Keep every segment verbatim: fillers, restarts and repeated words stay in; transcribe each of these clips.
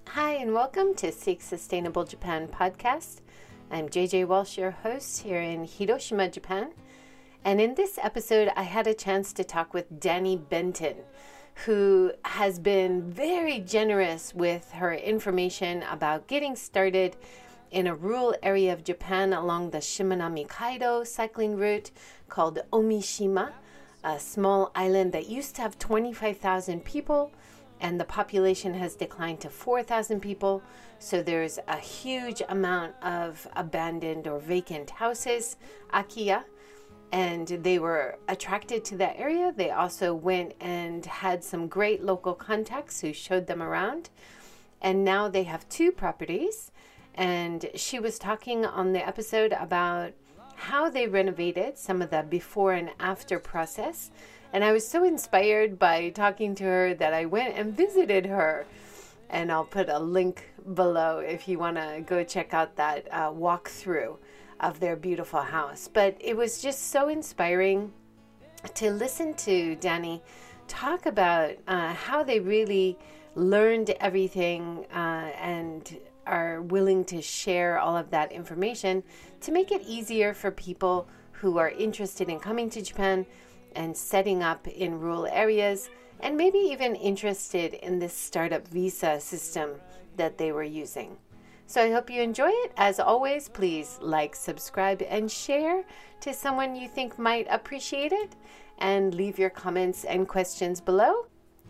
Hi, and welcome to Seek Sustainable Japan podcast. I'm J J Walsh, your host here in Hiroshima, Japan. And in this episode, I had a chance to talk with Danny Benton, who has been very generous with her information about getting started in a rural area of Japan along the Shimanami-Kaido cycling route called Omishima, a small island that used to have twenty-five thousand people, and the population has declined to four thousand people. So there's a huge amount of abandoned or vacant houses, Akiya, and they were attracted to that area. They also went and had some great local contacts who showed them around. And now they have two properties. And she was talking on the episode about how they renovated, some of the before and after process. And I was so inspired by talking to her that I went and visited her. And I'll put a link below if you want to go check out that uh, walkthrough of their beautiful house. But it was just so inspiring to listen to Danny talk about uh, how they really learned everything uh, and are willing to share all of that information to make it easier for people who are interested in coming to Japan and setting up in rural areas, and maybe even interested in this startup visa system that they were using. So I hope you enjoy it. As always, please like, subscribe, and share to someone you think might appreciate it, and leave your comments and questions below,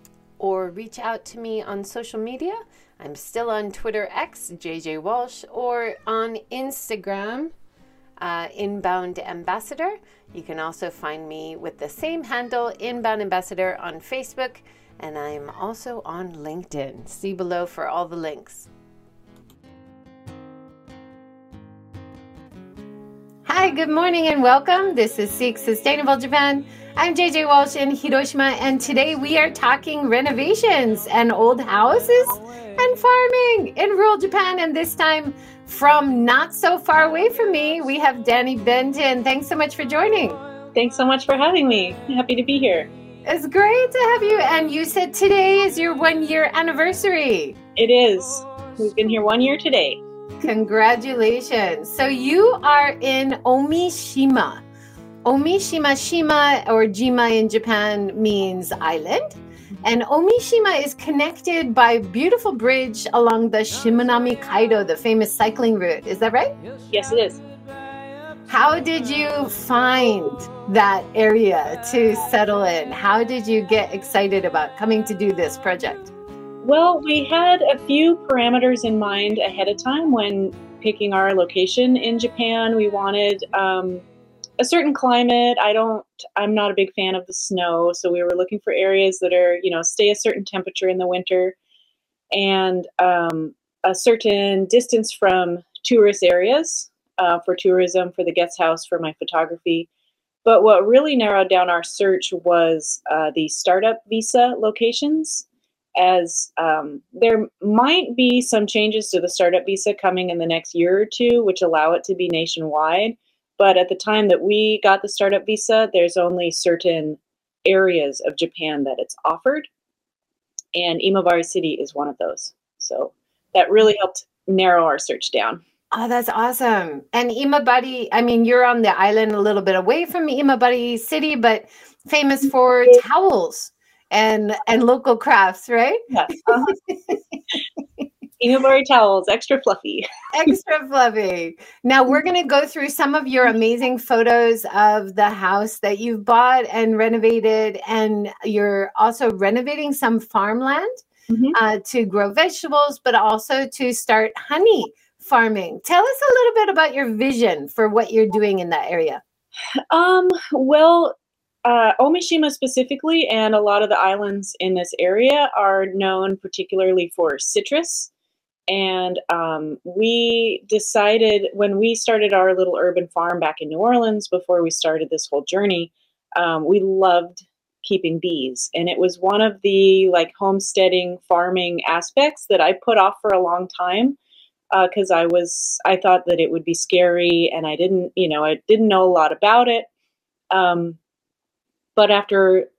or reach out to me on social media. I'm still on Twitter X, J J Walsh, or on Instagram, uh, Inbound Ambassador. You can also find me with the same handle, Inbound Ambassador, on Facebook, and I'm also on LinkedIn. See below for all the links. Hi, good morning and welcome. This is Seek Sustainable Japan. I'm J J Walsh in Hiroshima, and today we are talking renovations and old houses and farming in rural Japan, and this time from not so far away from me, we have Danny Benton. Thanks so much for joining. Thanks so much for having me. Happy to be here. It's great to have you. And you said today is your one year anniversary. It is. We've been here one year today. Congratulations. So you are in Omishima. Omishima, Shima or Jima in Japan means island. And Omishima is connected by a beautiful bridge along the Shimanami-Kaido, the famous cycling route. Is that right? Yes, it is. How did you find that area to settle in? How did you get excited about coming to do this project? Well, we had a few parameters in mind ahead of time when picking our location in Japan. We wanted um, a certain climate. I don't, I'm not a big fan of the snow. So we were looking for areas that are, you know, stay a certain temperature in the winter, and um, a certain distance from tourist areas uh, for tourism, for the guest house, for my photography. But what really narrowed down our search was uh, the startup visa locations, as um, there might be some changes to the startup visa coming in the next year or two, which allow it to be nationwide. But at the time that we got the startup visa, there's only certain areas of Japan that it's offered. And Imabari City is one of those. So that really helped narrow our search down. Oh, that's awesome. And Imabari, I mean, you're on the island a little bit away from Imabari City, but famous for towels and, and local crafts, right? Yes. Uh-huh. Imabari towels, extra fluffy. Extra fluffy. Now we're going to go through some of your amazing photos of the house that you've bought and renovated, and you're also renovating some farmland mm-hmm. uh, to grow vegetables, but also to start honey farming. Tell us a little bit about your vision for what you're doing in that area. Um, well, uh, Omishima specifically, and a lot of the islands in this area are known particularly for citrus. And um, we decided when we started our little urban farm back in New Orleans, before we started this whole journey, um, we loved keeping bees. And it was one of the like homesteading farming aspects that I put off for a long time because uh, I was, I thought that it would be scary, and I didn't, you know, I didn't know a lot about it. Um, but after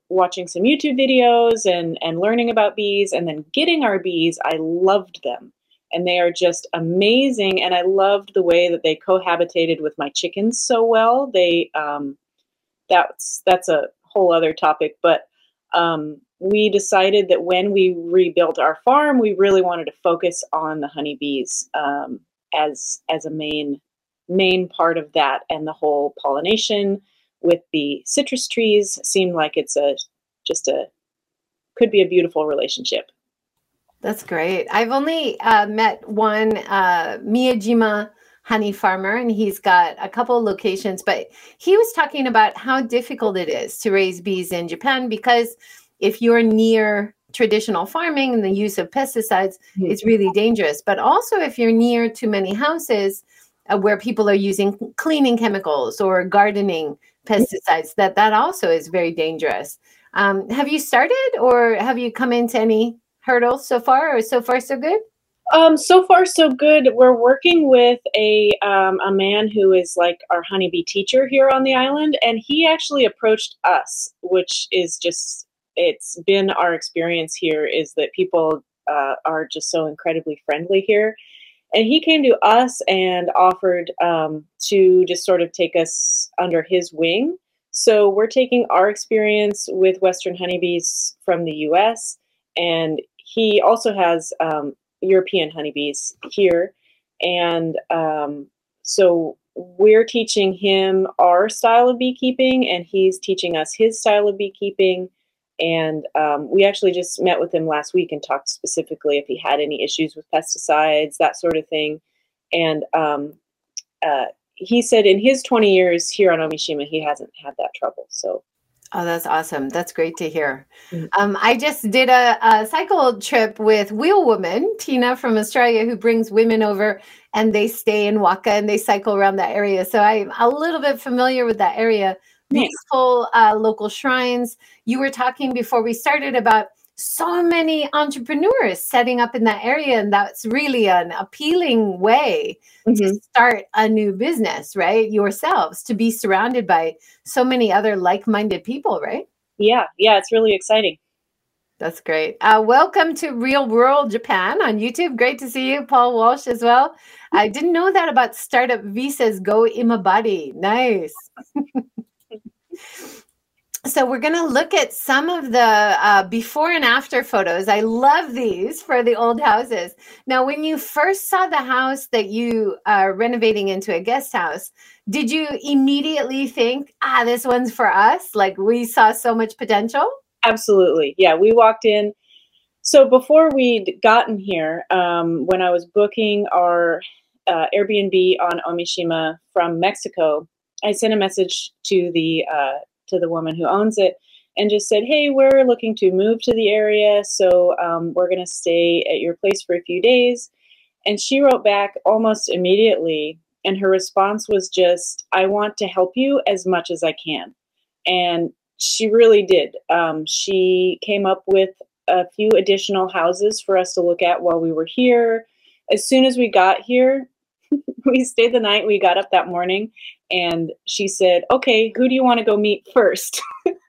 watching some YouTube videos and, and learning about bees, and then getting our bees. I loved them. And they are just amazing. And I loved the way that they cohabitated with my chickens so well. They, um, that's, that's a whole other topic. But um, we decided that when we rebuilt our farm, we really wanted to focus on the honeybees um, as, as a main, main part of that. And the whole pollination with the citrus trees seemed like it's a, just a, could be a beautiful relationship. That's great. I've only uh, met one uh, Miyajima honey farmer, and he's got a couple of locations, but he was talking about how difficult it is to raise bees in Japan, because if you're near traditional farming and the use of pesticides, mm-hmm. it's really dangerous. But also if you're near too many houses uh, where people are using cleaning chemicals or gardening pesticides, that that also is very dangerous. Um, have you started, or have you come into any hurdles so far, or so far so good? Um, so far so good. We're working with a um, a man who is like our honeybee teacher here on the island, and he actually approached us, which is just, it's been our experience here, is that people uh, are just so incredibly friendly here. And he came to us and offered um, to just sort of take us under his wing. So we're taking our experience with Western honeybees from the U S, and he also has um, European honeybees here. And um, so we're teaching him our style of beekeeping, and he's teaching us his style of beekeeping. And um, we actually just met with him last week and talked specifically if he had any issues with pesticides, that sort of thing. And um, uh, he said in his twenty years here on Omishima, he hasn't had that trouble. So. Oh, that's awesome. That's great to hear. Um, I just did a, a cycle trip with Wheel Woman, Tina from Australia, who brings women over, and they stay in Waka and they cycle around that area. So I'm a little bit familiar with that area. Beautiful uh, local shrines. You were talking before we started about so many entrepreneurs setting up in that area, and that's really an appealing way mm-hmm. to start a new business, right? Yourselves, to be surrounded by so many other like-minded people, right? Yeah, yeah, it's really exciting. That's great. Uh, welcome to Real World Japan on YouTube. Great to see you, Paul Walsh, as well. I didn't know that about Startup Visas Go Imabari. Nice. So we're going to look at some of the uh, before and after photos. I love these for the old houses. Now, when you first saw the house that you are renovating into a guest house, did you immediately think, ah, this one's for us? Like, we saw so much potential? Absolutely. Yeah, we walked in. So before we'd gotten here, um, when I was booking our uh, Airbnb on Omishima from Mexico, I sent a message to the uh, to the woman who owns it and just said, hey, we're looking to move to the area, so um, we're going to stay at your place for a few days. And she wrote back almost immediately, and her response was just, I want to help you as much as I can. And she really did. Um, she came up with a few additional houses for us to look at while we were here. As soon as we got here, we stayed the night. We got up that morning, and she said, okay, who do you want to go meet first?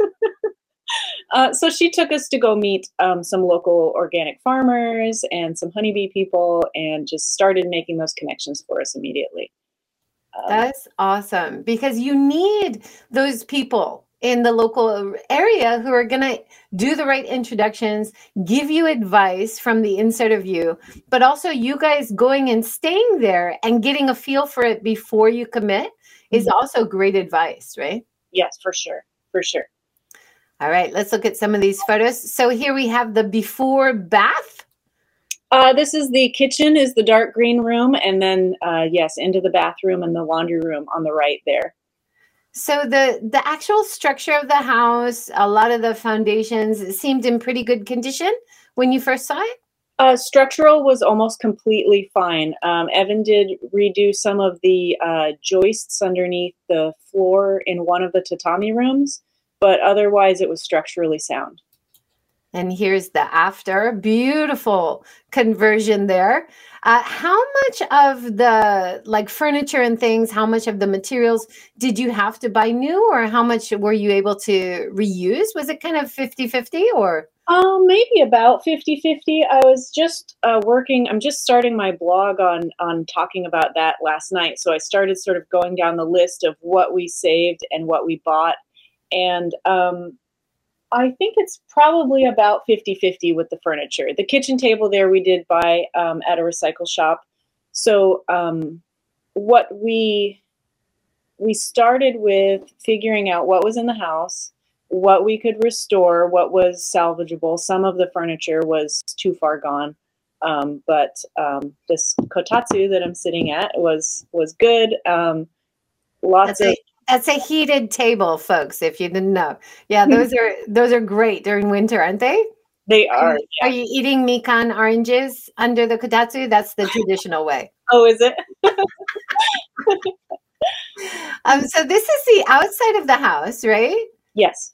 uh, so she took us to go meet um, some local organic farmers and some honeybee people, and just started making those connections for us immediately. Um, That's awesome, because you need those people in the local area who are going to do the right introductions, give you advice from the inside of you, but also you guys going and staying there and getting a feel for it before you commit is mm-hmm. also great advice, right? Yes, for sure. For sure. All right, let's look at some of these photos. So here we have the before bath. Uh, this is the kitchen, is the dark green room. And then, uh, yes, into the bathroom and the laundry room on the right there. So the, the actual structure of the house, a lot of the foundations seemed in pretty good condition when you first saw it? Uh, structural was almost completely fine. Um, Evan did redo some of the uh, joists underneath the floor in one of the tatami rooms, but otherwise it was structurally sound. And here's the after. Beautiful conversion there. Uh, how much of the like furniture and things, how much of the materials did you have to buy new, or how much were you able to reuse? Was it kind of fifty fifty or? Um, maybe about fifty fifty. I was just uh, working, I'm just starting my blog on, on talking about that last night. So I started sort of going down the list of what we saved and what we bought. And um, I think it's probably about fifty fifty with the furniture. The kitchen table there we did buy um, at a recycle shop. So um, what we we started with figuring out what was in the house, what we could restore, what was salvageable. Some of the furniture was too far gone, um, but um, this kotatsu that I'm sitting at was was good. Um, lots That's of a, that's a heated table, folks, if you didn't know. Yeah, those are those are great during winter, aren't they? they Are are. you, Yeah. are you eating mikan oranges under the kotatsu? That's the traditional way. Oh, is it? Um, so this is the outside of the house, right? Yes.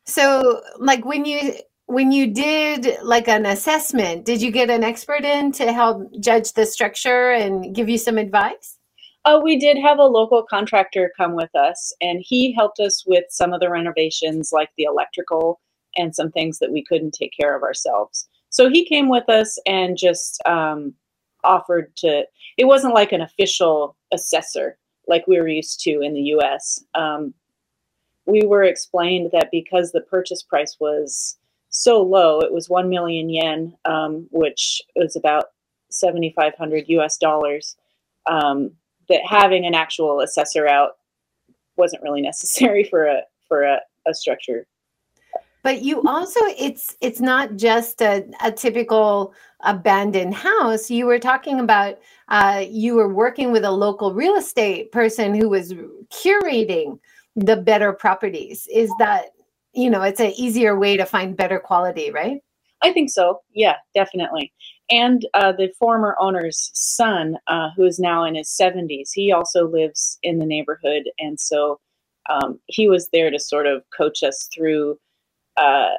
So, like when you when you did like an assessment, did you get an expert in to help judge the structure and give you some advice? Uh, we did have a local contractor come with us, and he helped us with some of the renovations, like the electrical and some things that we couldn't take care of ourselves. So he came with us and just um, offered to, it wasn't like an official assessor like we were used to in the U S. Um, we were explained that because the purchase price was so low, it was one million yen, um, which was about seventy-five hundred U S dollars, um, that having an actual assessor out wasn't really necessary for a for a, a structure. But you also, it's it's not just a, a typical abandoned house. You were talking about uh, you were working with a local real estate person who was curating the better properties. Is that, you know, it's an easier way to find better quality, right? I think so. Yeah, definitely. And uh, the former owner's son, uh, who is now in his seventies, he also lives in the neighborhood. And so um, he was there to sort of coach us through uh,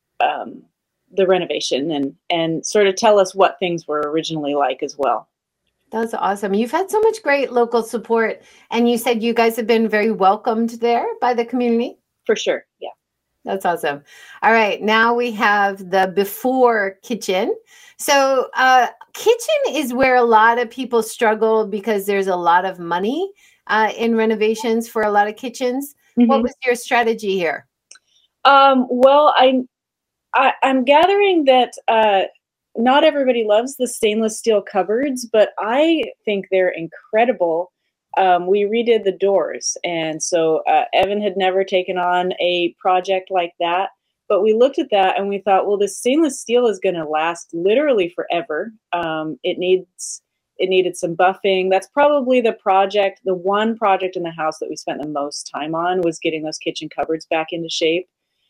um, the renovation and, and sort of tell us what things were originally like as well. That's awesome. You've had so much great local support, and you said you guys have been very welcomed there by the community. For sure. Yeah. That's awesome. All right, now we have the before kitchen. So uh, kitchen is where a lot of people struggle because there's a lot of money uh, in renovations for a lot of kitchens. Mm-hmm. What was your strategy here? Um, well, I, I, I'm gathering that uh, not everybody loves the stainless steel cupboards, but I think they're incredible. Um, we redid the doors, and so uh, Evan had never taken on a project like that, but we looked at that and we thought, well, this stainless steel is going to last literally forever. Um, it needs it needed some buffing. That's probably the project, the one project in the house that we spent the most time on was getting those kitchen cupboards back into shape.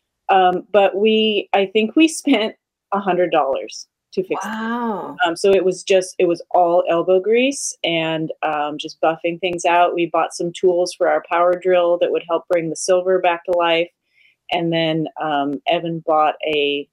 Um, but we, I think we spent a hundred dollars to fix wow. it. Um, so it was just, it was all elbow grease and um, just buffing things out. We bought some tools for our power drill that would help bring the silver back to life. And then um, Evan bought a,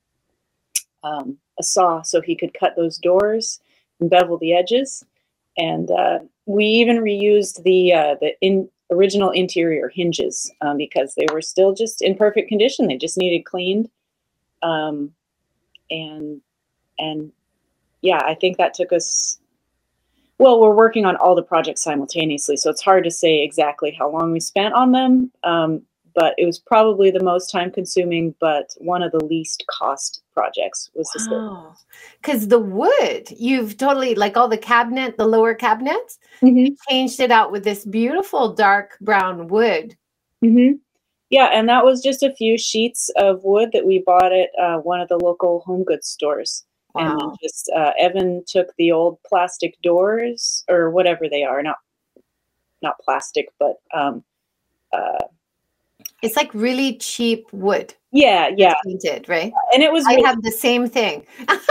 um, a saw so he could cut those doors and bevel the edges. And uh, we even reused the, uh, the in, original interior hinges um, because they were still just in perfect condition. They just needed cleaned. Um, and And yeah, I think that took us, well, we're working on all the projects simultaneously, so it's hard to say exactly how long we spent on them, um, but it was probably the most time consuming, but one of the least cost projects was this. Wow. Because the wood, you've totally, like all the cabinet, the lower cabinets, mm-hmm. changed it out with this beautiful dark brown wood. Mm-hmm. Yeah, and that was just a few sheets of wood that we bought at uh, one of the local home goods stores. Wow. And then just uh, Evan took the old plastic doors or whatever they are, not not plastic, but um, uh, it's like really cheap wood. Yeah, yeah, painted, right? And it was. I really- have the same thing.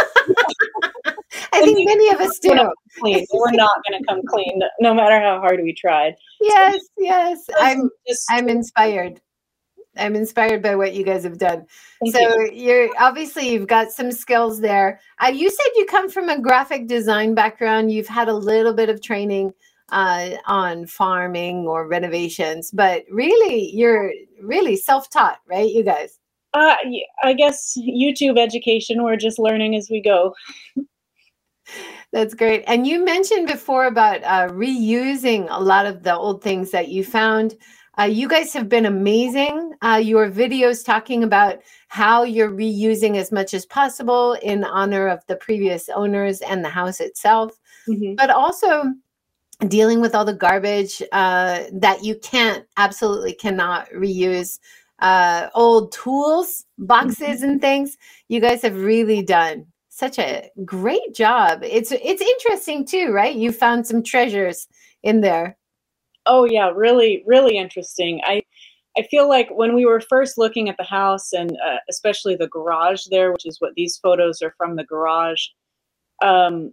I think many of us do. Clean. We're not going to come clean, no matter how hard we tried. Yes, yes. So I'm just, I'm inspired. I'm inspired by what you guys have done. Thank so you. you're obviously you've got some skills there. Uh, you said you come from a graphic design background. You've had a little bit of training uh, on farming or renovations, but really you're really self-taught, right? You guys. Uh, I guess YouTube education. We're just learning as we go. That's great. And you mentioned before about uh, reusing a lot of the old things that you found. Uh, you guys have been amazing. Uh, your videos talking about how you're reusing as much as possible in honor of the previous owners and the house itself, mm-hmm. but also dealing with all the garbage uh, that you can't, absolutely cannot reuse. Uh, old tools, boxes, mm-hmm. and things. You guys have really done such a great job. It's it's interesting too, right? You found some treasures in there. Oh yeah, really, really interesting. I I feel like when we were first looking at the house, and uh, especially the garage there, which is what these photos are from, the garage, um,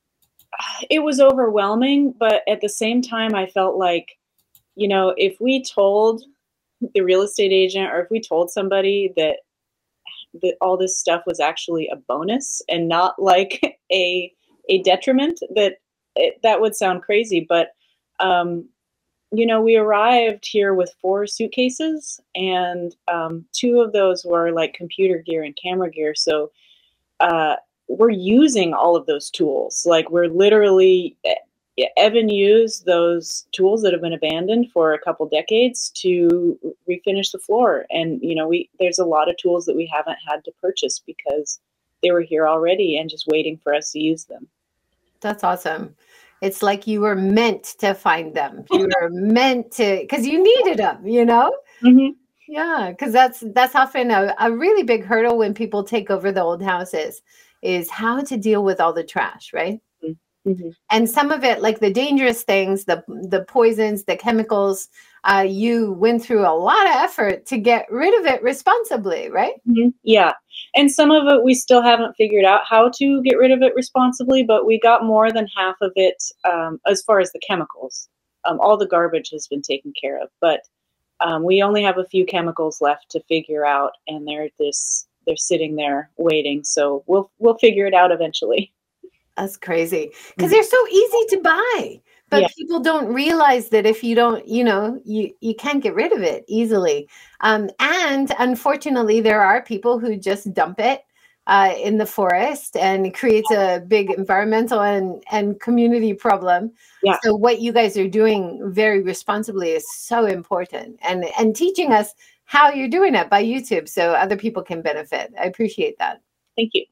it was overwhelming. But at the same time, I felt like, you know, if we told the real estate agent, or if we told somebody that that all this stuff was actually a bonus and not like a a detriment, that it, that would sound crazy. But um, you know, we arrived here with four suitcases, and um, two of those were like computer gear and camera gear. So uh, we're using all of those tools. Like we're literally, Evan used those tools that have been abandoned for a couple decades to refinish the floor. And, you know, we there's a lot of tools that we haven't had to purchase because they were here already and just waiting for us to use them. That's awesome. It's like you were meant to find them. You were meant to, because you needed them, you know? Mm-hmm. Yeah, because that's that's often a, a really big hurdle when people take over the old houses, is how to deal with all the trash, right? Mm-hmm. And some of it, like the dangerous things, the the poisons, the chemicals, uh, you went through a lot of effort to get rid of it responsibly, right? Mm-hmm. Yeah. And some of it we still haven't figured out how to get rid of it responsibly, but we got more than half of it um, as far as the chemicals. Um, all the garbage has been taken care of, but um, we only have a few chemicals left to figure out, and they're this they're sitting there waiting. So we'll we'll figure it out eventually. That's crazy, because they're so easy to buy, but yeah. people don't realize that if you don't, you know, you, you can't get rid of it easily. Um, and unfortunately, there are people who just dump it uh, in the forest, and it creates a big environmental and, and community problem. Yeah. So what you guys are doing very responsibly is so important, and, and teaching us how you're doing it by YouTube so other people can benefit. I appreciate that. Thank you.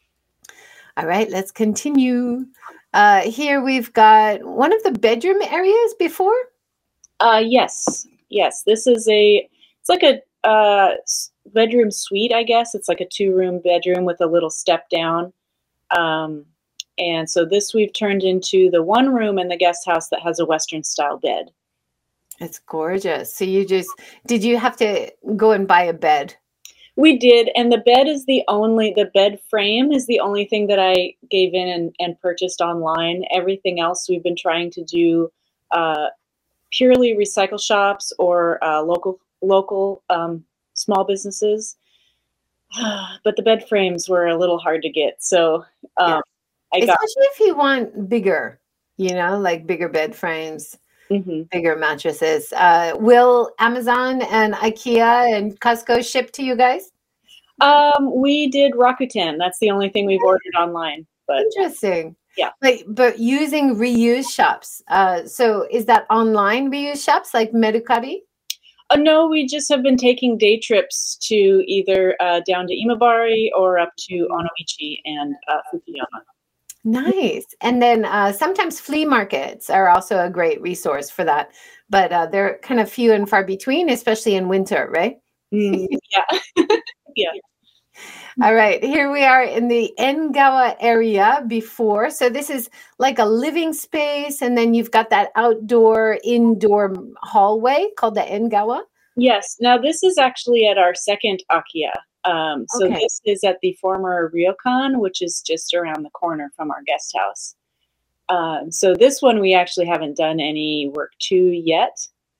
All right, let's continue. Uh, here we've got one of the bedroom areas before. Uh, yes, yes. This is a, it's like a uh, bedroom suite, I guess. It's like a two-room bedroom with a little step down. Um, and so this we've turned into the one room in the guest house that has a Western style bed. It's gorgeous. So you just, did you have to go and buy a bed? We did, and the bed is the only, the bed frame is the only thing that I gave in and, and purchased online. Everything else we've been trying to do uh, purely recycle shops or uh, local local um, small businesses. But the bed frames were a little hard to get, so um, yeah. I got. Especially if you want bigger, you know, like bigger bed frames. Mm-hmm. Bigger mattresses. Uh, will Amazon and IKEA and Costco ship to you guys? Um, we did Rakuten. That's the only thing we've ordered online. But interesting. Yeah. But but using reuse shops. Uh, so is that online reuse shops like Mercari? Uh, no, we just have been taking day trips to either uh, down to Imabari or up to Onomichi and uh, Fukuyama. Nice. And then uh, sometimes flea markets are also a great resource for that, but uh, they're kind of few and far between, especially in winter, right? Mm, yeah. Yeah. All right. Here we are in the Engawa area before. So this is like a living space, and then you've got that outdoor, indoor hallway called the Engawa. Yes. Now this is actually at our second Akiya. Um, so okay. This is at the former Ryokan, which is just around the corner from our guest house. Um, so this one we actually haven't done any work to yet.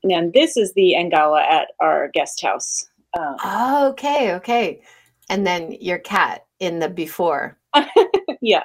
and this is the Angala at our guest house. Um, Oh, okay, okay. And then your cat in the before. yeah.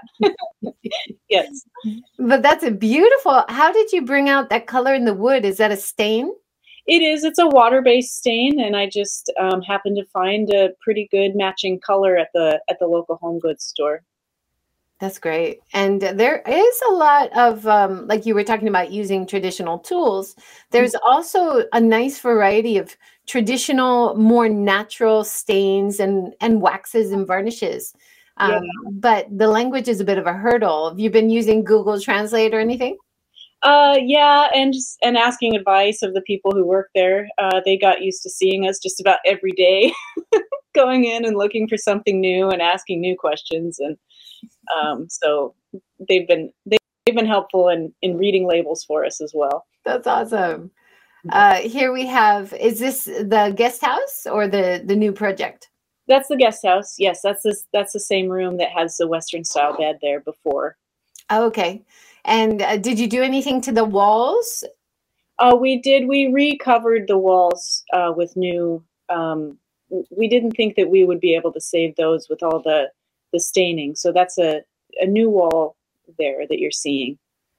Yes. But that's a beautiful. How did you bring out that color in the wood? Is that a stain? It is. It's a water-based stain, and I just um, happened to find a pretty good matching color at the at the local home goods store. That's great. And there is a lot of, um, like you were talking about using traditional tools. There's also a nice variety of traditional, more natural stains and, and waxes and varnishes. Um, Yeah. But the language is a bit of a hurdle. Have you been using Google Translate or anything? Uh, yeah, and just and asking advice of the people who work there. Uh, they got used to seeing us just about every day, going in and looking for something new and asking new questions, and um, so they've been they've been helpful in in reading labels for us as well. That's awesome. Uh, here we have, is this the guest house or the, the new project? That's the guest house. Yes, that's this that's the same room that has the Western style bed there before. Oh, okay. And uh, did you do anything to the walls? Uh, we did. We recovered the walls uh, with new. Um, we didn't think that we would be able to save those with all the the staining. So that's a a new wall there that you're seeing.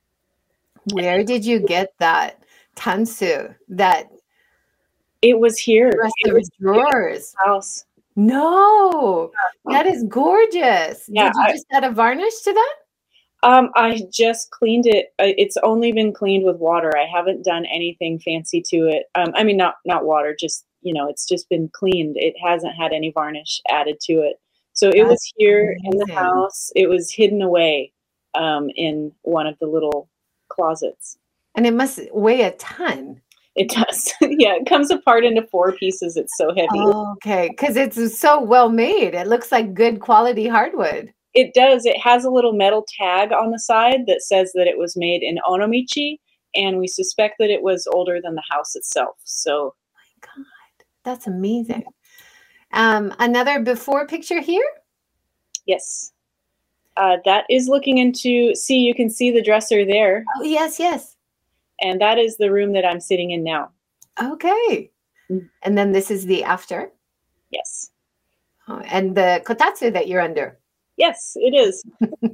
Where did you get that tansu? That It was here. rest It of was drawers. house. No, that is gorgeous. Yeah, Did you I- just add a varnish to that? Um, I just cleaned it. Uh, It's only been cleaned with water. I haven't done anything fancy to it. Um, I mean, not not water. Just you know, it's just been cleaned. It hasn't had any varnish added to it. So it That's was here in the amazing. house. It was hidden away um, in one of the little closets. And it must weigh a ton. It does. Yeah, it comes apart into four pieces. It's so heavy. Oh, okay, because it's so well made. It looks like good quality hardwood. It does. It has a little metal tag on the side that says that it was made in Onomichi, and we suspect that it was older than the house itself. So, My God, that's amazing. Um, another before picture here. yes, uh, that is looking into. See, you can see the dresser there, Oh, yes, yes. and that is the room that I'm sitting in now. Okay. Mm. And then this is the after. Yes, Oh, and the kotatsu that you're under. yes, it is.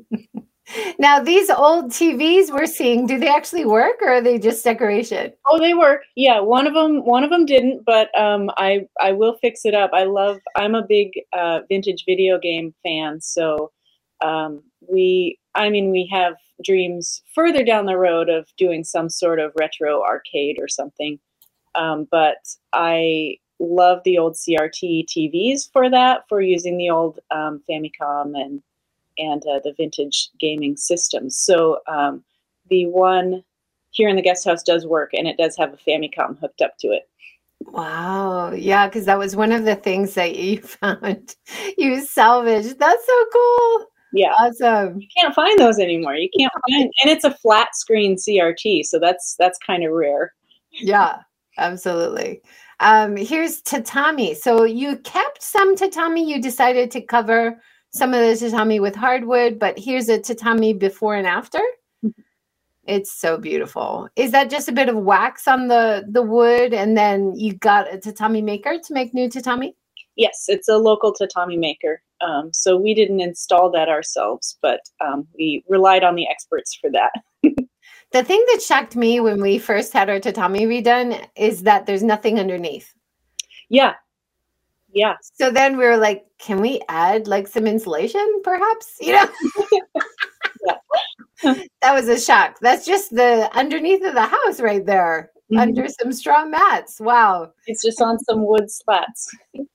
Now, these old T Vs we're seeing, do they actually work or are they just decoration? Oh, they work. Yeah, one of them, one of them didn't, but um, I I will fix it up. I love. I'm a big uh, vintage video game fan, so um, we. I mean, we have dreams further down the road of doing some sort of retro arcade or something. Um, but I love the old C R T T Vs for that, for using the old um, Famicom and and uh, the vintage gaming systems. So um, the one here in the guest house does work, and it does have a Famicom hooked up to it. Wow. Yeah, because that was one of the things that you found you salvaged. That's so cool. Yeah, Awesome. you can't find those anymore. You can't find, and it's a flat screen C R T, so that's that's kind of rare. Yeah, absolutely. Um, here's tatami. So you kept some tatami. You decided to cover some of the tatami with hardwood, but here's a tatami before and after. It's so beautiful. Is that just a bit of wax on the, the wood and then you got a tatami maker to make new tatami? Yes, it's a local tatami maker. Um, so we didn't install that ourselves, but um, we relied on the experts for that. The thing that shocked me when we first had our tatami redone is that there's nothing underneath. Yeah. Yeah. So then we were like, can we add like some insulation perhaps? You know? That was a shock. That's just the underneath of the house right there, Mhm. under some straw mats. Wow. It's just on some wood slats.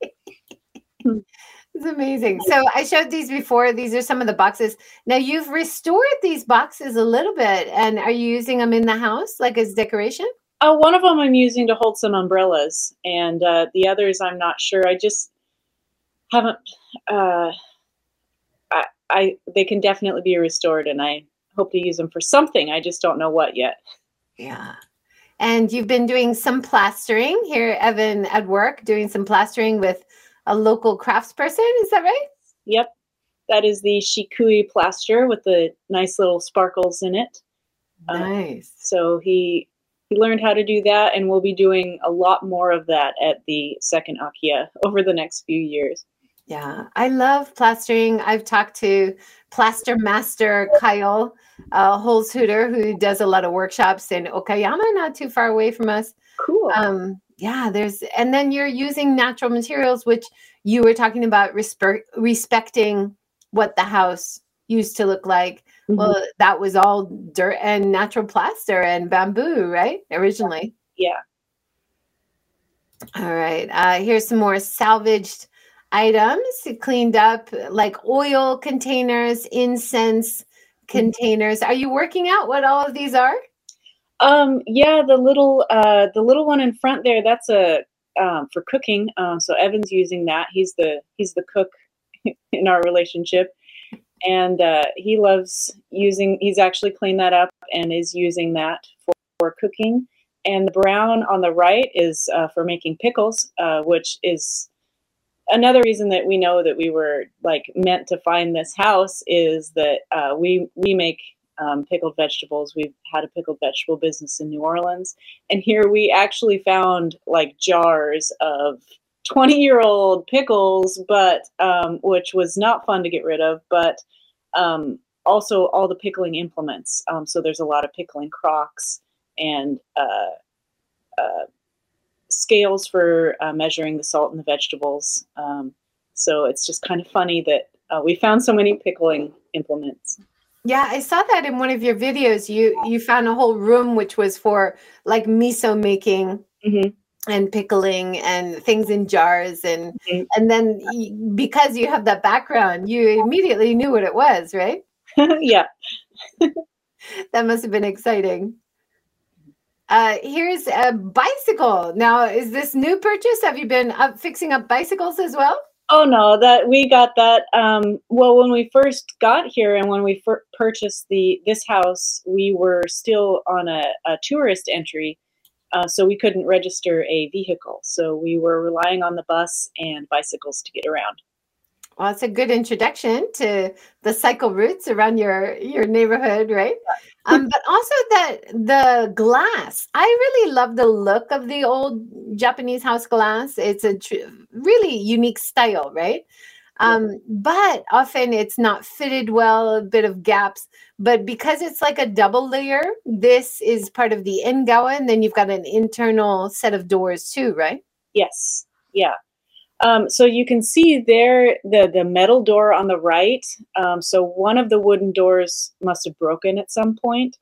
It's amazing. So I showed these before. These are some of the boxes. Now you've restored these boxes a little bit. And are you using them in the house like as decoration? Uh, one of them I'm using to hold some umbrellas, and uh, the others I'm not sure. I just haven't. Uh, I, I they can definitely be restored, and I hope to use them for something. I just don't know what yet. Yeah. And you've been doing some plastering here, Evan, at work, doing some plastering with a local craftsperson. Is that right? Yep, that is the Shikui plaster with the nice little sparkles in it. Um, Nice. So he he learned how to do that, and we'll be doing a lot more of that at the second Akia over the next few years. Yeah, I love plastering. I've talked to plaster master Kyle uh, Holzhuter, who does a lot of workshops in Okayama, not too far away from us. Cool. Um, yeah, there's, and then you're using natural materials, which you were talking about respect, respecting what the house used to look like. Mm-hmm. Well, that was all dirt and natural plaster and bamboo, right? Originally. Yeah. All right. Uh, here's some more salvaged items cleaned up, like oil containers, incense containers. Are you working out what all of these are? Um, yeah, the little uh, the little one in front there, that's a um, for cooking. Um, so Evan's using that. He's the he's the cook in our relationship, and uh, he loves using. He's actually cleaned that up and is using that for, for cooking. And the brown on the right is uh, for making pickles, uh, which is another reason that we know that we were like meant to find this house, is that uh, we we make um, pickled vegetables. We've had a pickled vegetable business in New Orleans, and here we actually found like jars of twenty year old pickles, but um, which was not fun to get rid of, but um, also all the pickling implements. Um, so there's a lot of pickling crocks and uh, uh, scales for uh, measuring the salt in the vegetables. Um, so it's just kind of funny that uh, we found so many pickling implements. Yeah, I saw that in one of your videos. You you found a whole room which was for like miso making mm-hmm. and pickling and things in jars, and mm-hmm. and then because you have that background, you immediately knew what it was, right? Yeah. That must have been exciting. Uh, here's a bicycle. Now, is this new purchase? Have you been up fixing up bicycles as well? Oh no, that we got that. Um, well, when we first got here and when we fir- purchased the this house, we were still on a, a tourist entry, uh, so we couldn't register a vehicle. So we were relying on the bus and bicycles to get around. Well, it's a good introduction to the cycle routes around your, your neighborhood, right? Um, but also that the glass. I really love the look of the old Japanese house glass. It's a tr- really unique style, right? Um, but often it's not fitted well, a bit of gaps. But because it's like a double layer, this is part of the engawa, and then you've got an internal set of doors too, right? Yes. Yeah. Um, so you can see there the, the metal door on the right. Um, so one of the wooden doors must have broken at some point.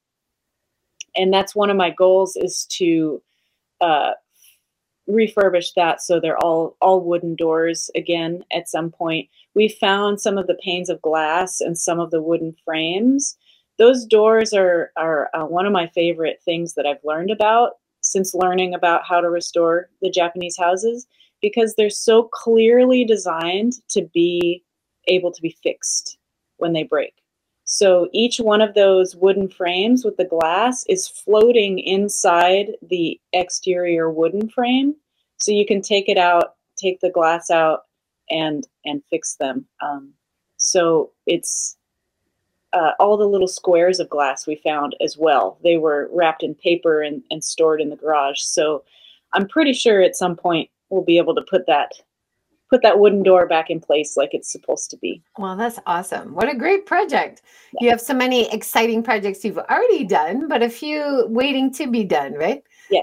And that's one of my goals, is to uh, refurbish that so they're all, all wooden doors again at some point. We found some of the panes of glass and some of the wooden frames. Those doors are, are uh, one of my favorite things that I've learned about since learning about how to restore the Japanese houses, because they're so clearly designed to be able to be fixed when they break. So each one of those wooden frames with the glass is floating inside the exterior wooden frame. So you can take it out, take the glass out, and and fix them. Um, so it's uh, all the little squares of glass we found as well. They were wrapped in paper and, and stored in the garage. So I'm pretty sure at some point we'll be able to put that put that wooden door back in place like it's supposed to be. Well, that's awesome. What a great project. Yeah. You have so many exciting projects you've already done, but a few waiting to be done, right? Yes.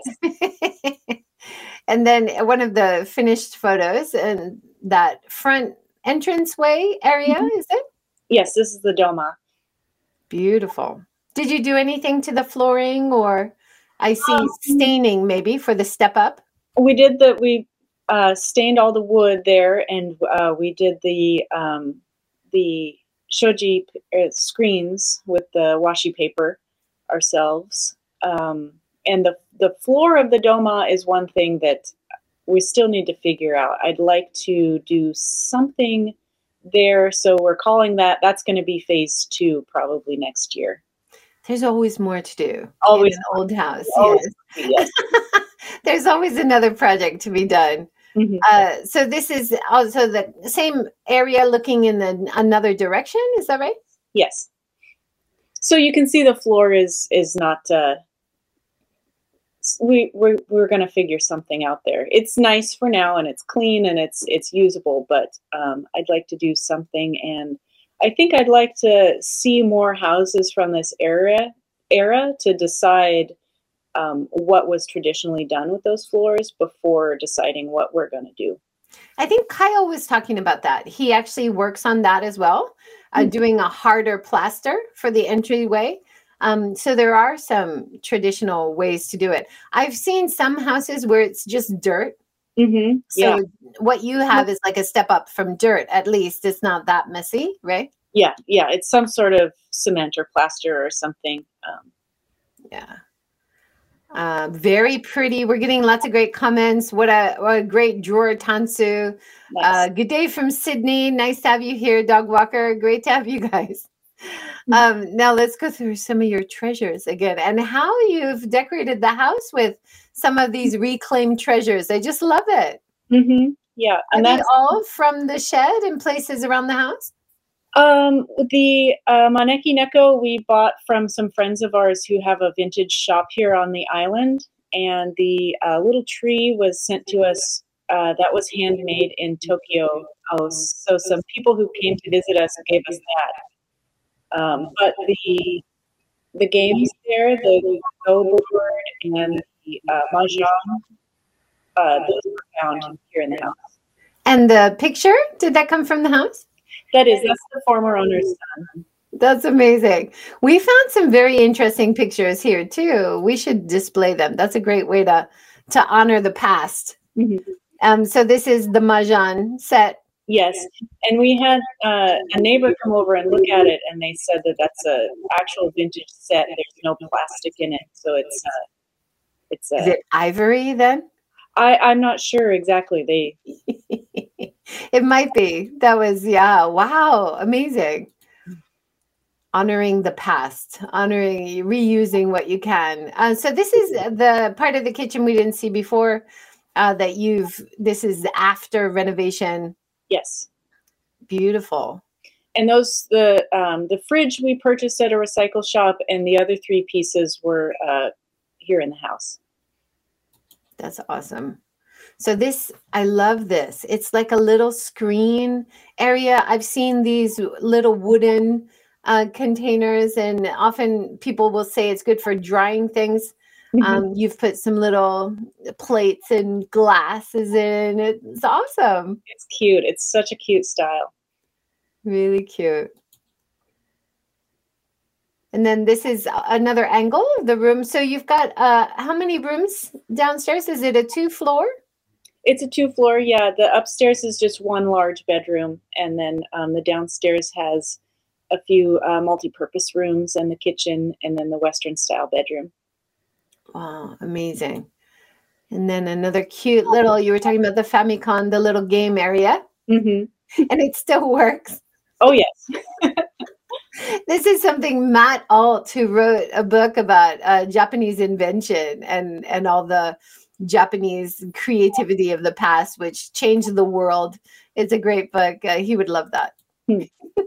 And then one of the finished photos and that front entranceway area, mm-hmm. is it? Yes, this is the doma. Beautiful. Did you do anything to the flooring, or I see um, staining maybe for the step up? We did the, we uh, stained all the wood there, and uh, we did the um, the shoji uh, screens with the washi paper ourselves. Um, and the, the floor of the doma is one thing that we still need to figure out. I'd like to do something there. So we're calling that, that's going to be phase two probably next year. There's always more to do. Always in an old house. Always, yes. yes. There's always another project to be done. Mm-hmm. Uh, so this is also the same area looking in the, another direction. Is that right? Yes. So you can see the floor is is not uh, we we're, we're going to figure something out there. It's nice for now, and it's clean, and it's it's usable, but um, I'd like to do something, and I think I'd like to see more houses from this era era to decide um, what was traditionally done with those floors before deciding what we're going to do. I think Kyle was talking about that. He actually works on that as well, uh, mm-hmm. doing a harder plaster for the entryway. Um, so there are some traditional ways to do it. I've seen some houses where it's just dirt. Mm-hmm. So yeah. what you have is like a step up from dirt. At least it's not that messy, right? Yeah, yeah. It's some sort of cement or plaster or something. Um, yeah. Uh, very pretty. We're getting lots of great comments. What a, what a great drawer, Tansu. Nice. Uh, good day from Sydney. Nice to have you here, Dog Walker. Great to have you guys. Um, now let's go through some of your treasures again and how you've decorated the house with some of these reclaimed treasures. I just love it. Mm-hmm. Yeah. And Are that's they all from the shed and places around the house? Um, the uh, Maneki Neko we bought from some friends of ours who have a vintage shop here on the island. And the uh, little tree was sent to us uh, that was handmade in Tokyo House. So some people who came to visit us gave us that. Um, but the the games there, the Go board and the uh, Mahjong, uh, those were found here in the house. And the picture, did that come from the house? That is, that's the former owner's son. That's amazing. We found some very interesting pictures here too. We should display them. That's a great way to to honor the past. Mm-hmm. Um, so this is the Mahjong set. Yes, and we had uh, a neighbor come over and look at it, and they said that that's a actual vintage set. There's no plastic in it, so it's uh, it's. Uh, is it ivory then? I I'm not sure exactly. They. It might be. That was yeah. Wow, amazing. Honoring the past, honoring reusing what you can. Uh, so this is the part of the kitchen we didn't see before. Uh, that you've. This is after renovation. Yes. Beautiful. And those, the um, the fridge we purchased at a recycle shop, and the other three pieces were uh, here in the house. That's awesome. So this, I love this. It's like a little screen area. I've seen these little wooden uh, containers, and often people will say it's good for drying things. Mm-hmm. Um, you've put some little plates and glasses in. It's awesome. It's cute. It's such a cute style. Really cute. And then this is another angle of the room. So you've got uh, how many rooms downstairs? Is it a two floor? It's a two floor. Yeah. The upstairs is just one large bedroom. And then um, the downstairs has a few uh, multi-purpose rooms and the kitchen and then the Western style bedroom. Wow, amazing. And then another cute little, you were talking about the Famicom, the little game area. Mm-hmm. And it still works. Oh, yes. This is something Matt Alt, who wrote a book about uh, Japanese invention and, and all the Japanese creativity of the past, which changed the world. It's a great book. Uh, he would love that. Hmm.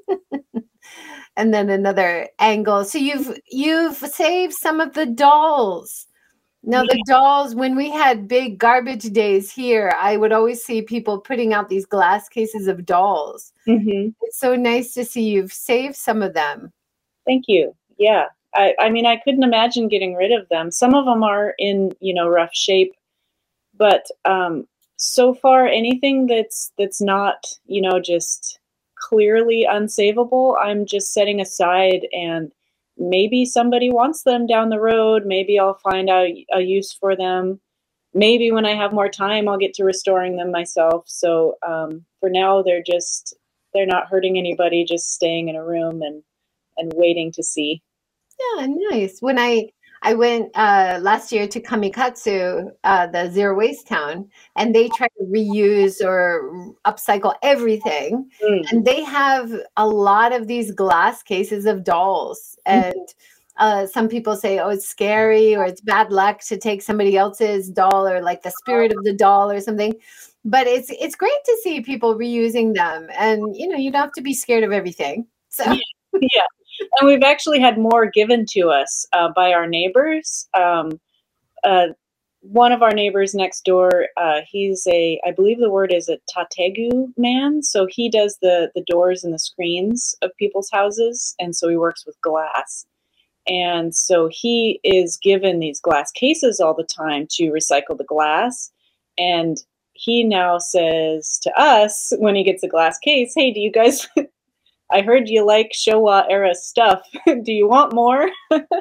And then another angle. So you've you've saved some of the dolls. Now, the dolls, when we had big garbage days here, I would always see people putting out these glass cases of dolls. Mm-hmm. It's so nice to see you've saved some of them. Thank you. Yeah. I, I mean, I couldn't imagine getting rid of them. Some of them are in, you know, rough shape. But um, so far, anything that's that's not, you know, just clearly unsavable, I'm just setting aside, and maybe somebody wants them down the road. Maybe I'll find out a use for them. Maybe when I have more time, I'll get to restoring them myself. So um, for now, they're just, they're not hurting anybody, just staying in a room and, and waiting to see. Yeah, nice. When I, I went uh, last year to Kamikatsu, uh, the zero waste town, and they try to reuse or upcycle everything. Mm. And they have a lot of these glass cases of dolls. Mm. And uh, some people say, oh, it's scary or it's bad luck to take somebody else's doll or like the spirit of the doll or something. But it's it's great to see people reusing them. And, you know, you don't have to be scared of everything. So yeah. yeah. And we've actually had more given to us uh, by our neighbors. Um, uh, one of our neighbors next door, uh, he's a, I believe the word is a tategu man. So he does the, the doors and the screens of people's houses. And so he works with glass. And so he is given these glass cases all the time to recycle the glass. And he now says to us when he gets a glass case, hey, do you guys, I heard you like Showa era stuff. Do you want more?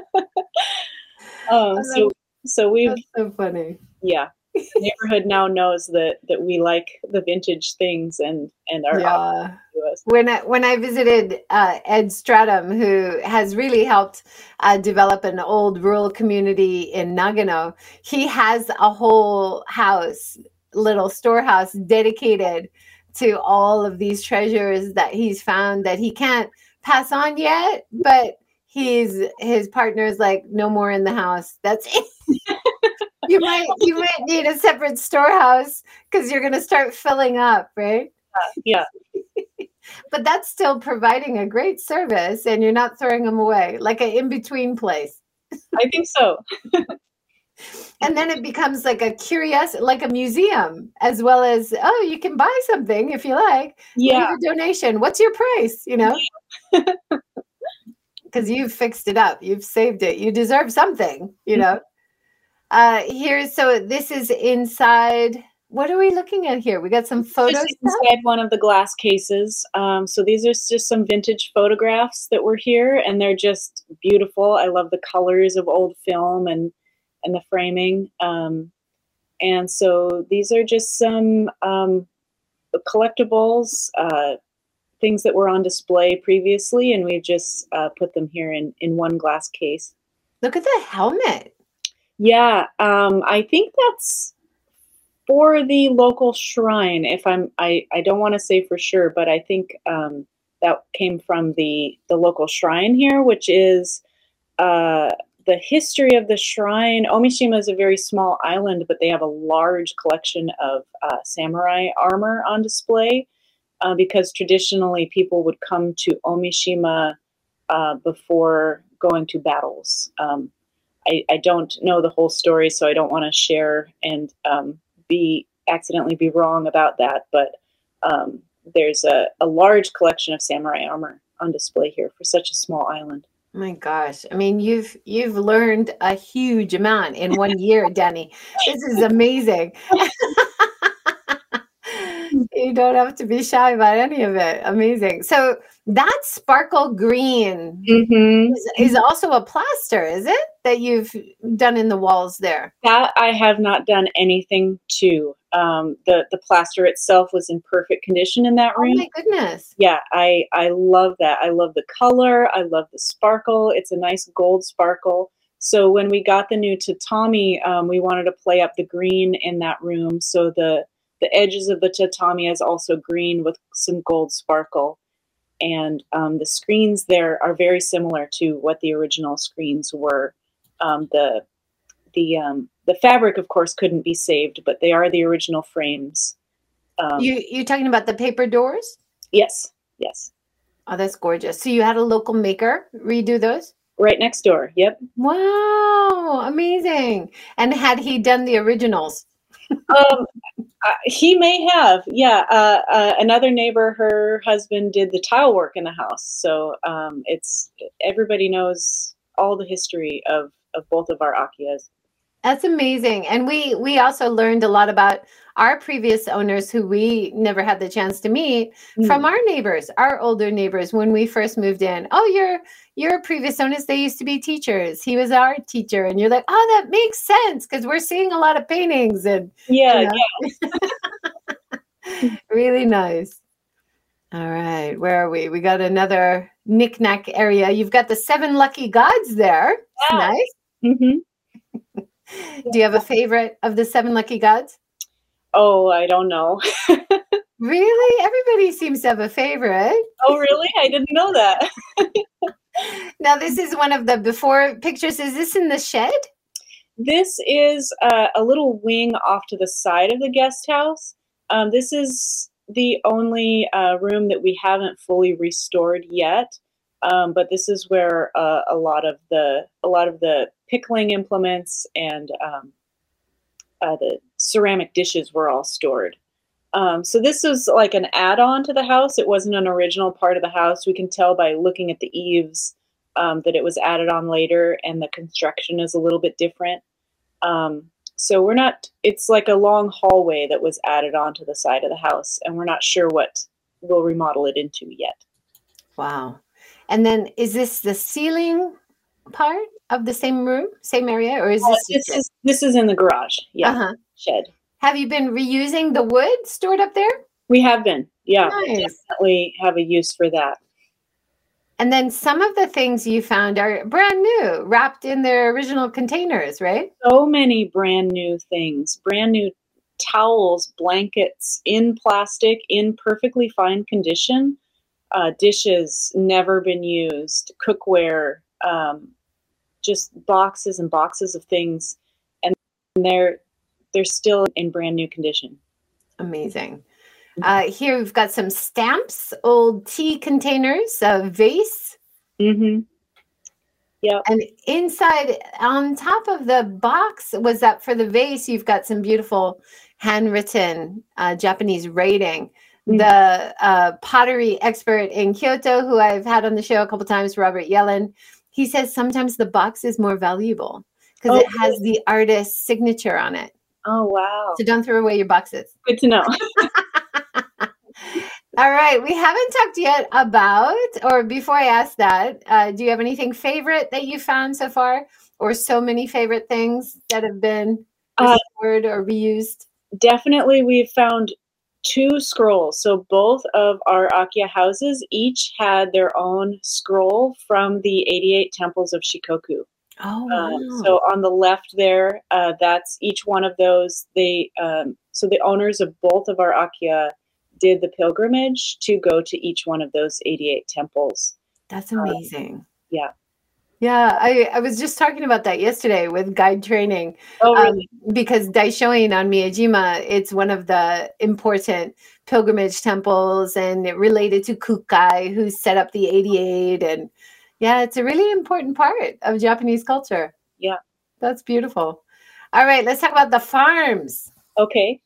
um, so so we've That's so funny. Yeah, neighborhood now knows that that we like the vintage things and and are Yeah. to us. When I when I visited uh, Ed Stratum, who has really helped uh, develop an old rural community in Nagano, he has a whole house, little storehouse dedicated to all of these treasures that he's found that he can't pass on yet, but he's his partner's like, no more in the house. That's it. You might you might need a separate storehouse because you're going to start filling up, right? Uh, yeah. But that's still providing a great service, and you're not throwing them away, like an in-between place. I think so. And then it becomes like a curious, like a museum, as well as, oh, you can buy something if you like. Yeah. Leave a donation. What's your price? You know, because you've fixed it up, you've saved it, you deserve something. You know. Uh, here, so this is inside. What are we looking at here? We got some photos Just inside one of the glass cases. Um, so these are just some vintage photographs that were here, and they're just beautiful. I love the colors of old film and and the framing. Um, and so these are just some um, collectibles, uh, things that were on display previously, and we've just uh, put them here in in one glass case. Look at the helmet. Yeah, um, I think that's for the local shrine. If I'm, I, I don't want to say for sure, but I think um, that came from the the local shrine here, which is uh, the history of the shrine. Omishima is a very small island, but they have a large collection of uh, samurai armor on display uh, because traditionally people would come to Omishima uh, before going to battles. Um, I, I don't know the whole story, so I don't want to share and um, be accidentally be wrong about that. But um, there's a, a large collection of samurai armor on display here for such a small island. Oh my gosh. I mean, you've you've learned a huge amount in one year, Danny. This is amazing. You don't have to be shy about any of it. Amazing. So that sparkle green Mm-hmm. is, is also a plaster, is it? That you've done in the walls there? That I have not done anything to. Um, the the plaster itself was in perfect condition in that room. Oh my goodness. Yeah, I I love that. I love the color. I love the sparkle. It's a nice gold sparkle. So when we got the new tatami, um, we wanted to play up the green in that room. So the the edges of the tatami is also green with some gold sparkle. And um, the screens there are very similar to what the original screens were. Um, the the um, the fabric, of course, couldn't be saved, but they are the original frames. Um, You you talking about the paper doors? yes, yes. Oh, that's gorgeous. So you had a local maker redo those? Right next door. Yep. Wow, amazing. And had he done the originals? um, uh, he may have. Yeah. Uh, uh, another neighbor, her husband did the tile work in the house. So um, it's everybody knows all the history of, of both of our Akiyas. That's amazing. And we we also learned a lot about our previous owners who we never had the chance to meet Mm. from our neighbors, our older neighbors when we first moved in. Oh, your your previous owners, they used to be teachers. He was our teacher. And you're like, oh, that makes sense because we're seeing a lot of paintings and Yeah. you know. Yeah. Really nice. All right, where are we? We got another knickknack area. You've got the seven lucky gods there. Yeah. Nice. Mm-hmm. Do you have a favorite of the seven lucky gods? Oh, I don't know. Really? Everybody seems to have a favorite. Oh, really? I didn't know that. Now, this is one of the before pictures. Is this in the shed? This is uh, a little wing off to the side of the guest house. Um, this is the only uh, room that we haven't fully restored yet. Um, but this is where uh, a lot of the a lot of the pickling implements and um, uh, the ceramic dishes were all stored. Um, so this was like an add-on to the house. It wasn't an original part of the house. We can tell by looking at the eaves um, that it was added on later, and the construction is a little bit different. Um, so we're not, it's like a long hallway that was added onto the side of the house, and we're not sure what we'll remodel it into yet. Wow. And then is this the ceiling part of the same room, same area, or is Uh, this? this is this is in the garage. Yeah, Uh-huh. shed. Have you been reusing the wood stored up there? We have been. Yeah, Nice. definitely have a use for that. And then some of the things you found are brand new, wrapped in their original containers, right? So many brand new things, brand new towels, blankets in plastic, in perfectly fine condition, uh, dishes never been used, cookware, um, just boxes and boxes of things, and they're they're still in brand new condition. Amazing. Uh, here we've got some stamps, old tea containers, a vase. Mm-hmm. Yeah. And inside, on top of the box, was that for the vase, you've got some beautiful handwritten uh, Japanese writing. Mm-hmm. The uh, pottery expert in Kyoto, who I've had on the show a couple times, Robert Yellen, he says sometimes the box is more valuable because oh, it has good. the artist's signature on it. Oh, wow. So don't throw away your boxes. Good to know. All right. We haven't talked yet about, or before I ask that, uh, do you have anything favorite that you found so far, or so many favorite things that have been restored uh, or reused? Definitely. We've found two scrolls. So both of our Akiya houses each had their own scroll from the eighty-eight temples of Shikoku. Oh, wow. Um, so on the left there, uh, that's each one of those. They um, so the owners of both of our Akiya did the pilgrimage to go to each one of those eighty-eight temples. That's amazing. Um, yeah. Yeah, I, I was just talking about that yesterday with guide training. Oh, really? Um, because Daishoin on Miyajima, it's one of the important pilgrimage temples, and it related to Kukai, who set up the eighty-eight. And yeah, it's a really important part of Japanese culture. Yeah. That's beautiful. All right, let's talk about the farms. Okay.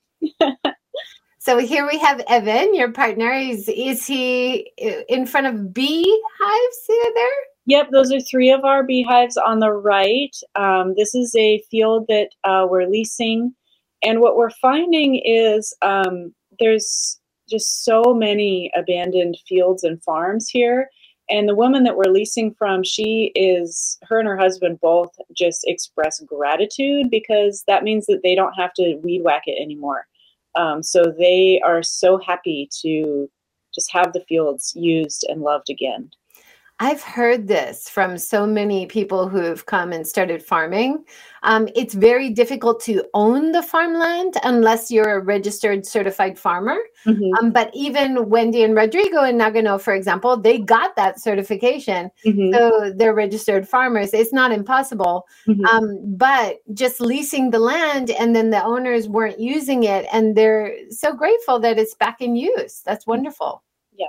So here we have Evan, your partner. Is, is he in front of beehives there? Yep, those are three of our beehives on the right. Um, this is a field that uh, we're leasing. And what we're finding is um, there's just so many abandoned fields and farms here. And the woman that we're leasing from, she is, her and her husband both just express gratitude because that means that they don't have to weed whack it anymore. Um, so they are so happy to just have the fields used and loved again. I've heard this from so many people who've come and started farming. Um, it's very difficult to own the farmland unless you're a registered certified farmer. Mm-hmm. Um, but even Wendy and Rodrigo in Nagano, for example, they got that certification. Mm-hmm. So they're registered farmers. It's not impossible. Mm-hmm. Um, but just leasing the land and then the owners weren't using it. And they're so grateful that it's back in use. That's wonderful. Yeah.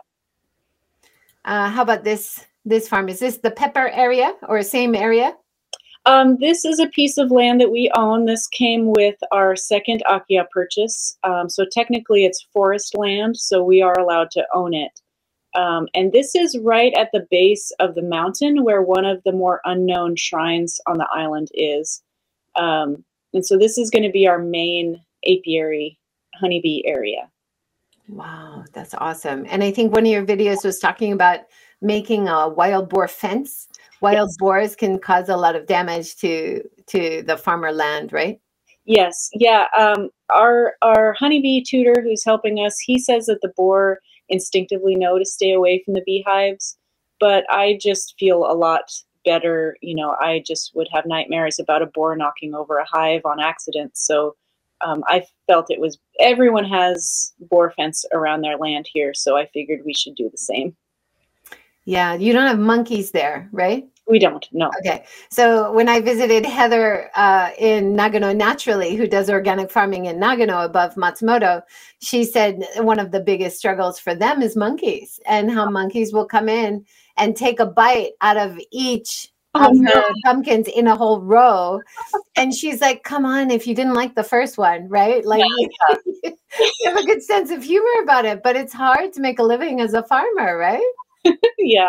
Uh, how about this? This farm, is this the Pepper area or same area? Um, this is a piece of land that we own. This came with our second Akiya purchase. Um, so technically it's forest land, so we are allowed to own it. Um, and this is right at the base of the mountain where one of the more unknown shrines on the island is. Um, and so this is going to be our main apiary honeybee area. Wow, that's awesome. And I think one of your videos was talking about making a wild boar fence. Wild yes. boars can cause a lot of damage to to the farmer land, right? Yes, yeah. Um, our our honeybee tutor who's helping us, he says that the boar instinctively know to stay away from the beehives, but I just feel a lot better. You know, I just would have nightmares about a boar knocking over a hive on accident. So um, I felt it was, everyone has boar fence around their land here, so I figured we should do the same. Yeah, you don't have monkeys there, right? We don't, no. Okay, so when I visited Heather uh, in Nagano Naturally, who does organic farming in Nagano above Matsumoto, she said one of the biggest struggles for them is monkeys, and how monkeys will come in and take a bite out of each Oh, of no. her pumpkins in a whole row. And she's like, come on, if you didn't like the first one, right? Like Yeah, you have a good sense of humor about it, but it's hard to make a living as a farmer, right? yeah.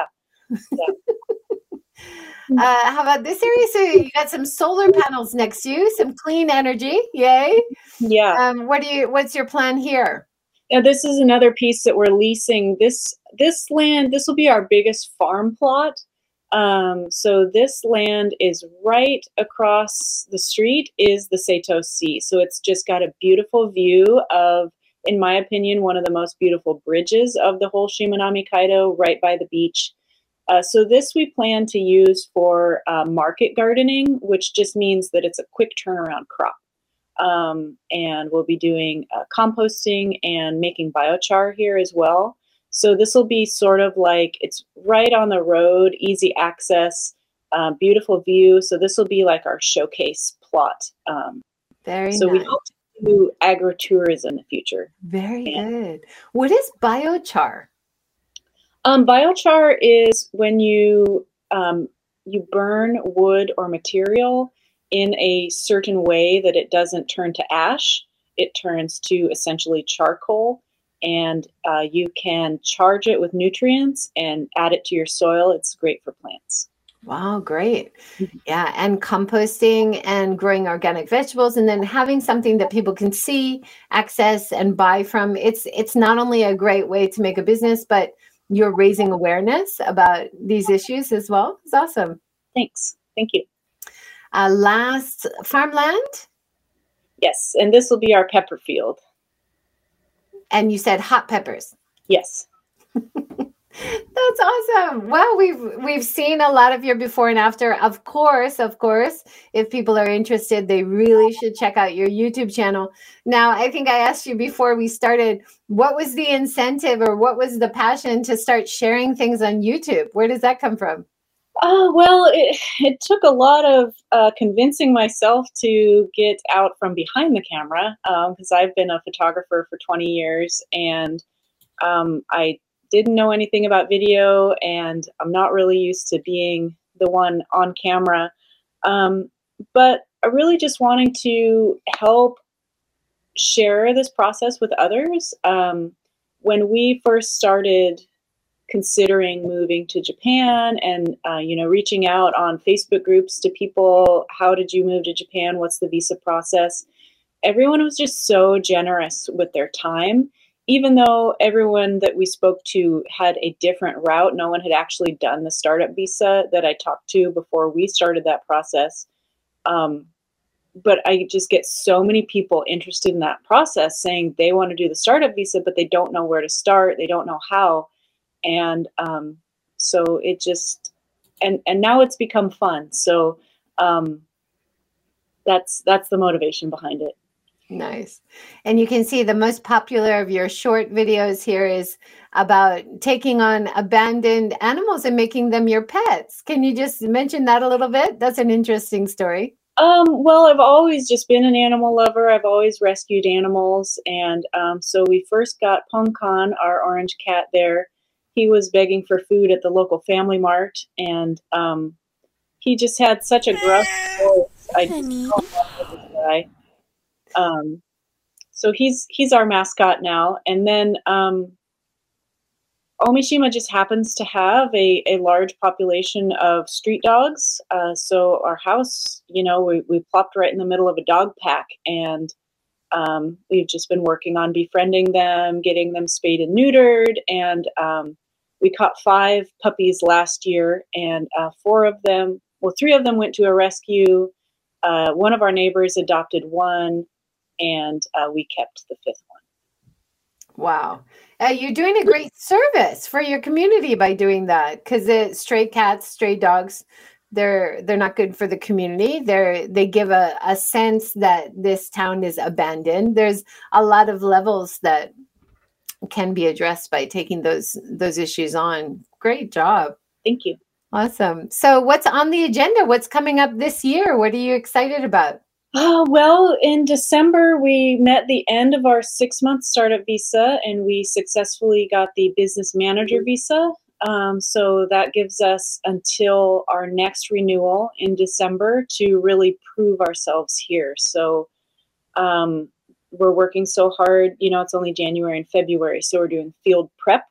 Uh, how about this area? So you got some solar panels next to you, some clean energy. Yay. Yeah. Um, what do you, what's your plan here? Yeah, this is another piece that we're leasing. This this land, this will be our biggest farm plot. Um, so this land is right across the street is the Seto Sea. So it's just got a beautiful view of, in my opinion, one of the most beautiful bridges of the whole Shimanami Kaido, right by the beach. Uh, so this we plan to use for uh, market gardening, which just means that it's a quick turnaround crop. Um, and we'll be doing uh, composting and making biochar here as well. So this will be sort of like, it's right on the road, easy access, uh, beautiful view. So this will be like our showcase plot. Um, Very so nice. we hope to do agritourism in the future. Very good. What is biochar? Um, biochar is when you um, you burn wood or material in a certain way that it doesn't turn to ash. It turns to essentially charcoal, and uh, you can charge it with nutrients and add it to your soil. It's great for plants. Wow, great. Yeah, and composting and growing organic vegetables, and then having something that people can see, access, and buy from. It's it's not only a great way to make a business, but you're raising awareness about these issues as well. It's awesome. Thanks. Thank you. Uh, last, farmland? Yes, and this will be our pepper field. And you said hot peppers. Yes. That's awesome. Well, we've we've seen a lot of your before and after. Of course, of course, if people are interested, they really should check out your YouTube channel. Now, I think I asked you before we started, what was the incentive or what was the passion to start sharing things on YouTube? Where does that come from? Uh, well, it, it took a lot of uh, convincing myself to get out from behind the camera because um, I've been a photographer for twenty years, and um, I didn't know anything about video, and I'm not really used to being the one on camera. Um, but I really just wanting to help share this process with others. Um, when we first started considering moving to Japan and, uh, you know, reaching out on Facebook groups to people, how did you move to Japan? What's the visa process? Everyone was just so generous with their time. Even though everyone that we spoke to had a different route, no one had actually done the startup visa that I talked to before we started that process. Um, but I just get so many people interested in that process saying they want to do the startup visa, but they don't know where to start. They don't know how. And um, so it just, and, and now it's become fun. So um, that's, that's the motivation behind it. Nice. And you can see the most popular of your short videos here is about taking on abandoned animals and making them your pets. Can you just mention that a little bit? That's an interesting story. Um, well, I've always just been an animal lover. I've always rescued animals. And um, so we first got Pongkan, our orange cat there. He was begging for food at the local Family Mart. And um, he just had such a gruff voice. I just fell in love with this guy. Um, so he's, he's our mascot now. And then, um, Omishima just happens to have a, a large population of street dogs. Uh, so our house, you know, we, we plopped right in the middle of a dog pack, and, um, we've just been working on befriending them, getting them spayed and neutered. And, um, we caught five puppies last year, and, uh, four of them, well, three of them went to a rescue. Uh, one of our neighbors adopted one, and uh, we kept the fifth one. Wow. Uh, you're doing a great service for your community by doing that, because the stray cats, stray dogs, they're they're not good for the community. They're they give a, a sense that this town is abandoned. There's a lot of levels that can be addressed by taking those those issues on. Great job. Thank you. Awesome. So what's on the agenda? What's coming up this year? What are you excited about? Oh, well, in December, we met the end of our six-month startup visa, and we successfully got the business manager visa. Um, so that gives us until our next renewal in December to really prove ourselves here. So um, we're working so hard. You know, it's only January and February, so we're doing field prep.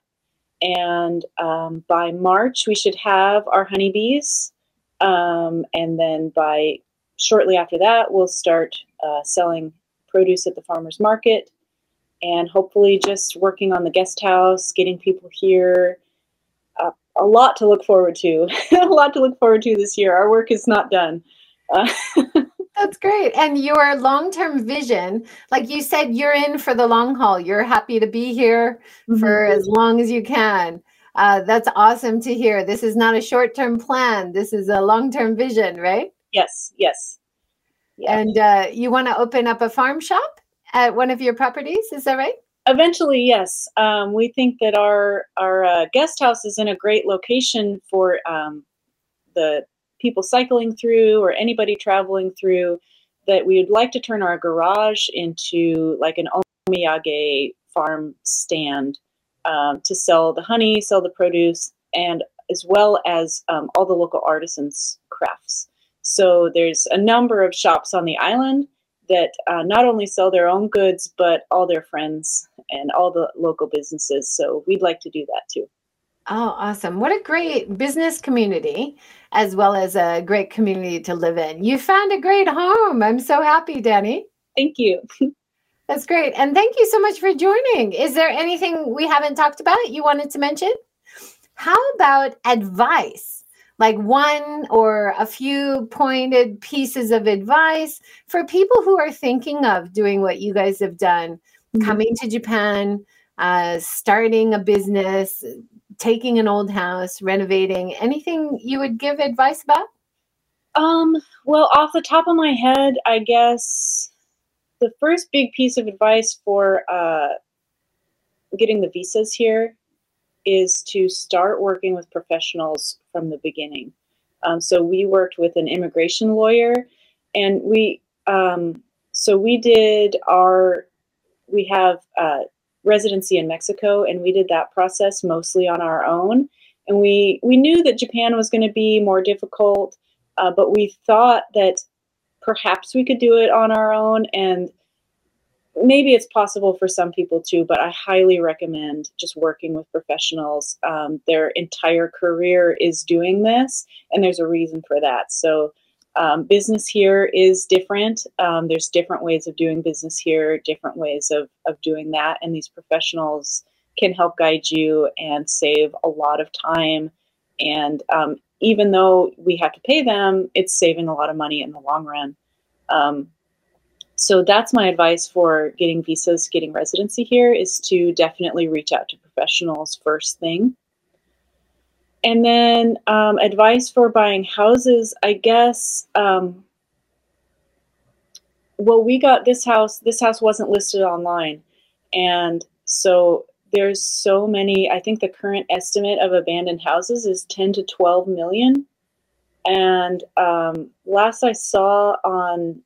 And um, by March, we should have our honeybees. Um, and then by shortly after that, we'll start uh, selling produce at the farmer's market, and hopefully just working on the guest house, getting people here. Uh, a lot to look forward to. A lot to look forward to this year. Our work is not done. Uh, That's great. And your long-term vision, like you said, you're in for the long haul. You're happy to be here mm-hmm. for as long as you can. Uh, that's awesome to hear. This is not a short-term plan. This is a long-term vision, right? Yes, yes. Yeah. And uh, you want to open up a farm shop at one of your properties, is that right? Eventually, yes. Um, we think that our, our uh, guest house is in a great location for um, the people cycling through or anybody traveling through, that we would like to turn our garage into like an omiyage farm stand um, to sell the honey, sell the produce, and as well as um, all the local artisans' crafts. So there's a number of shops on the island that uh, not only sell their own goods, but all their friends and all the local businesses. So we'd like to do that too. Oh, awesome. What a great business community, as well as a great community to live in. You found a great home. I'm so happy, Danny. Thank you. That's great. And thank you so much for joining. Is there anything we haven't talked about you wanted to mention? How about advice? Like one or a few pointed pieces of advice for people who are thinking of doing what you guys have done, mm-hmm. coming to Japan, uh, starting a business, taking an old house, renovating, anything you would give advice about? Um, well, off the top of my head, I guess the first big piece of advice for uh, getting the visas here is to start working with professionals from the beginning. Um, so we worked with an immigration lawyer, and we, um, so we did our, we have uh, residency in Mexico, and we did that process mostly on our own. And we, we knew that Japan was going to be more difficult, uh, but we thought that perhaps we could do it on our own, and maybe it's possible for some people too, but I highly recommend just working with professionals. Um, their entire career is doing this, and there's a reason for that. So um, business here is different. Um, there's different ways of doing business here, different ways of, of doing that. And these professionals can help guide you and save a lot of time. And um, even though we have to pay them, it's saving a lot of money in the long run. Um, So that's my advice for getting visas, getting residency here, is to definitely reach out to professionals first thing. And then um, advice for buying houses, I guess, um, well, we got this house, this house wasn't listed online. And so there's so many, I think the current estimate of abandoned houses is ten to twelve million. And um, last I saw on,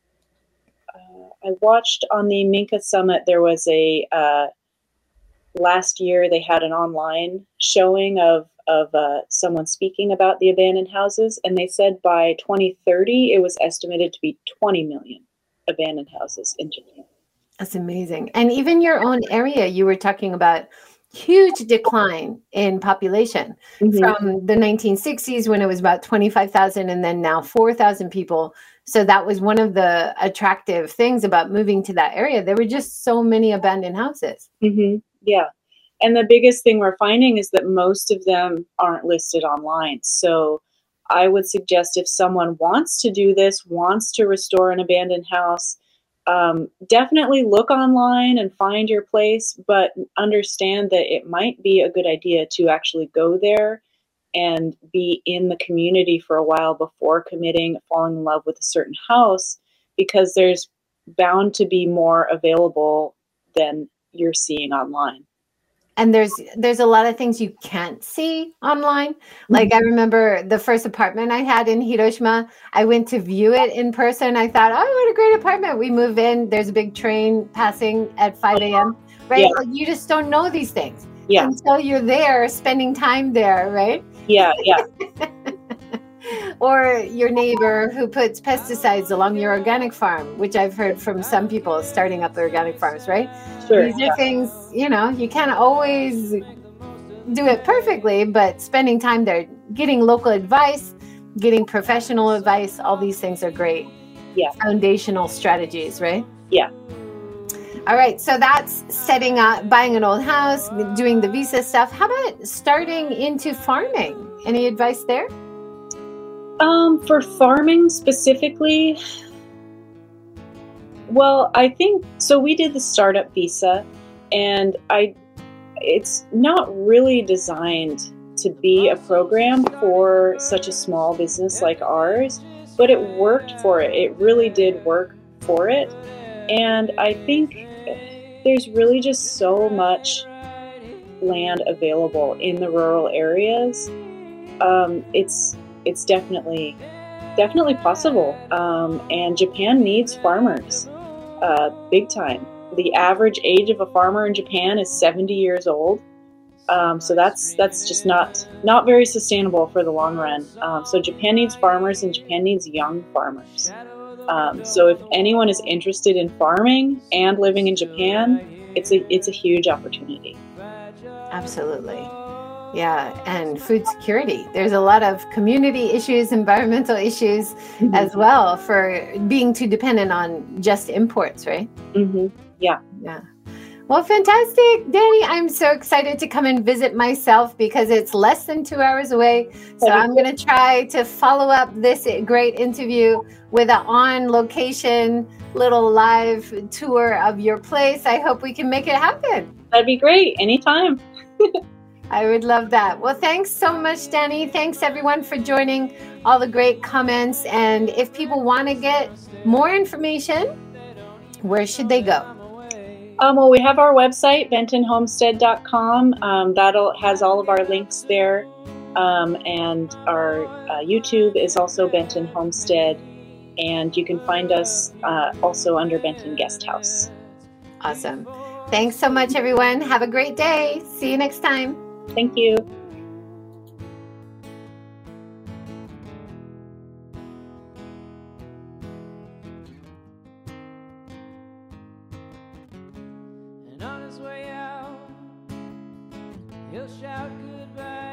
I watched on the Minka Summit, there was a, uh, last year they had an online showing of, of uh, someone speaking about the abandoned houses. And they said by twenty thirty, it was estimated to be twenty million abandoned houses in Japan. That's amazing. And even your own area, you were talking about huge decline in population mm-hmm. from the nineteen sixties when it was about twenty-five thousand and then now four thousand people. So that was one of the attractive things about moving to that area. There were just so many abandoned houses. Mm-hmm. Yeah. And the biggest thing we're finding is that most of them aren't listed online. So I would suggest if someone wants to do this, wants to restore an abandoned house, um, definitely look online and find your place, but understand that it might be a good idea to actually go there and be in the community for a while before committing, falling in love with a certain house, because there's bound to be more available than you're seeing online. And there's there's a lot of things you can't see online. Like I remember the first apartment I had in Hiroshima, I went to view it in person. I thought, oh, what a great apartment. We move in, there's a big train passing at five a.m., right? Yeah. Like you just don't know these things. Yeah. until you're there, spending time there, right? Yeah, yeah. Or your neighbor who puts pesticides along your organic farm, which I've heard from some people starting up their organic farms, right? Sure. These are Yeah. things, you know, you can't always do it perfectly, but spending time there, getting local advice, getting professional advice, all these things are great. Yeah. Foundational strategies, right? Yeah. All right. So that's setting up, buying an old house, doing the visa stuff. How about starting into farming? Any advice there? Um, for farming specifically, well, I think, so we did the startup visa, and I, it's not really designed to be a program for such a small business like ours, but it worked for it. It really did work for it. And I think there's really just so much land available in the rural areas. Um, it's it's definitely definitely possible. Um, and Japan needs farmers, uh, big time. The average age of a farmer in Japan is seventy years old. Um, so that's that's just not not very sustainable for the long run. Um, so Japan needs farmers, and Japan needs young farmers. Um, so if anyone is interested in farming and living in Japan, it's a it's a huge opportunity. Absolutely. Yeah, and food security. There's a lot of community issues, environmental issues mm-hmm. as well for being too dependent on just imports, right? Mm-hmm. Yeah. Yeah. Well, fantastic, Danny. I'm so excited to come and visit myself because it's less than two hours away. So I'm going to try to follow up this great interview with an on-location little live tour of your place. I hope we can make it happen. That'd be great. Anytime. I would love that. Well, thanks so much, Danny. Thanks, everyone, for joining, all the great comments. And if people want to get more information, where should they go? Um, well, we have our website, benton homestead dot com. Um, that has all of our links there. Um, and our uh, YouTube is also Benton Homestead. And you can find us uh, also under Benton Guest House. Awesome. Thanks so much, everyone. Have a great day. See you next time. Thank you. And on his way out, he'll shout goodbye.